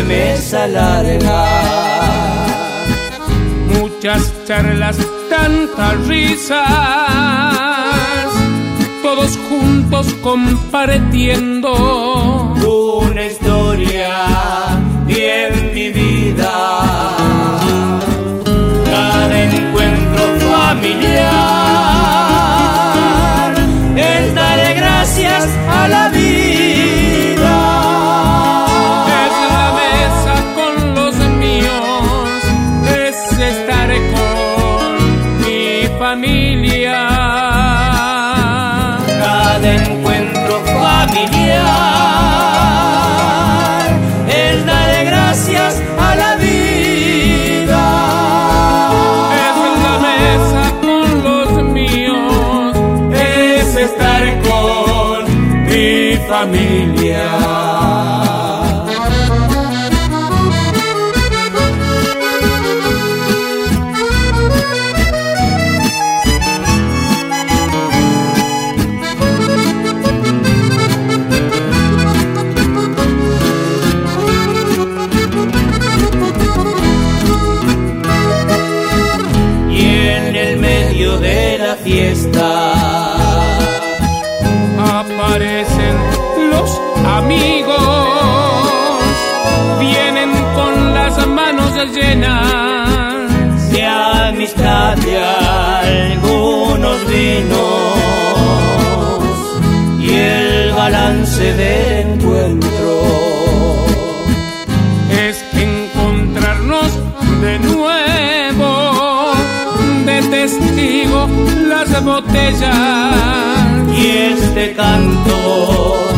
mesa larga. Muchas charlas, tantas risas, todos juntos compartiendo una historia bien vivida. Cada encuentro familiar es darle gracias a la vida. Es la mesa con los míos, es estar con mi familia. Cada encuentro familiar es darle gracias a la vida. Es la mesa con los míos, Es estar con mi familia. De la fiesta aparecen los amigos, vienen con las manos llenas de amistad y algunos vinos, y el balance del encuentro es encontrarnos de nuevo, de testigo las botellas y este canto